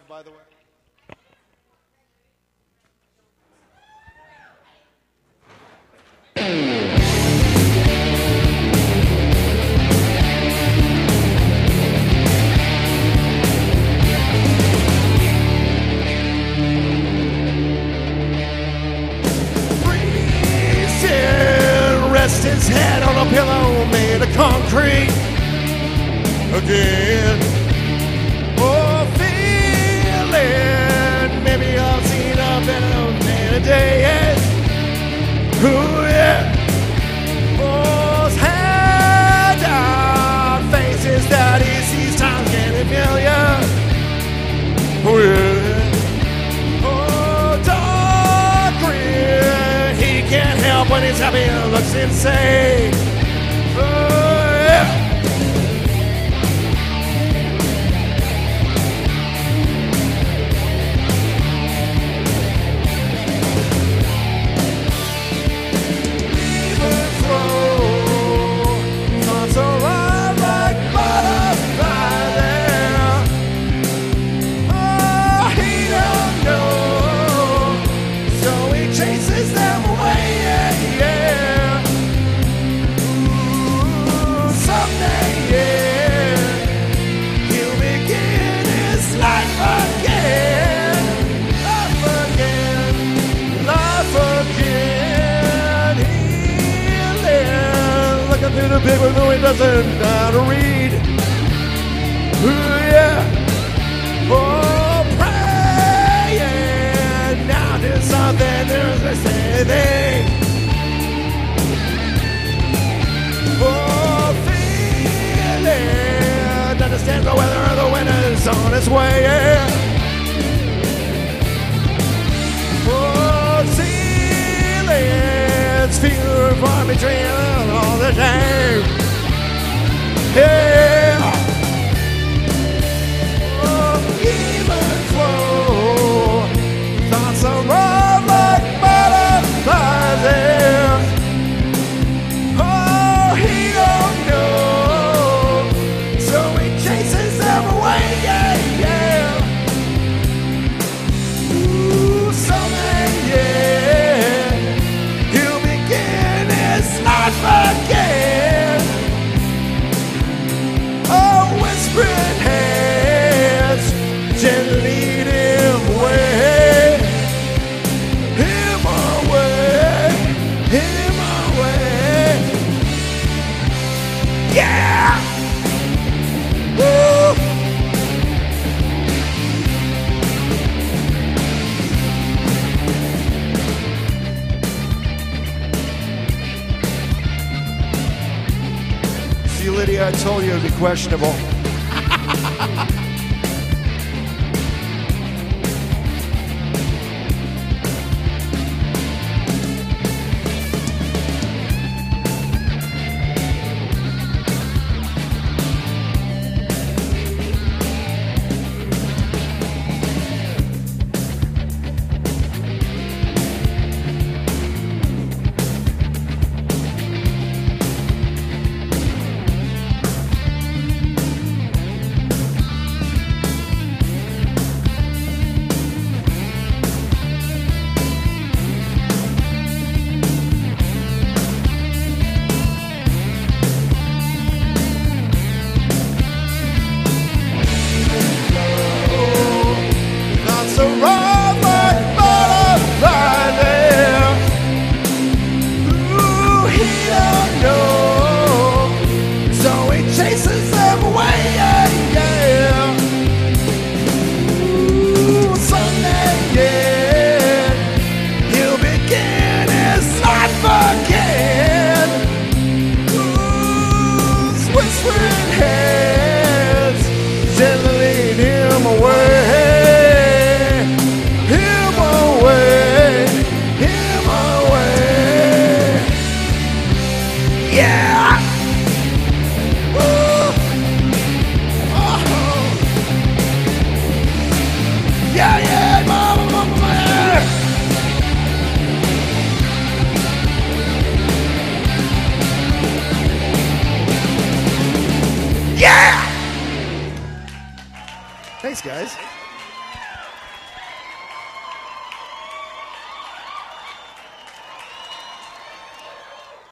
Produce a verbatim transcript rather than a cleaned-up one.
live, by the way. Rest his head on a pillow made of concrete again. Oh, feeling maybe I've seen a better man a day. Oh, yeah. Oh, his head down, faces that he sees times getting familiar. Oh, yeah. Can't help when he's happy and looks insane. Oh, yeah. Even flow, thoughts are wild like butterflies there. Oh, he don't know, so he chases them away. Through the paper, though he doesn't know how to read. Ooh, yeah. Oh, praying now to something, there's a thing. Oh, feeling understands the weather of the winter's on its way. Yeah. Oh, ceilings feel for me trailing all the time. Yeah. Oh, even flow, thoughts are wrong like butterflies. Yeah. Oh, he don't know, so he chases them away. Yeah, yeah. Ooh, someday, yeah, he'll begin his life again. Oh, whispering hands gently lead him away, him away, him away. Yeah! Woo! See, Lydia, I told you it'd be questionable. Thanks, guys.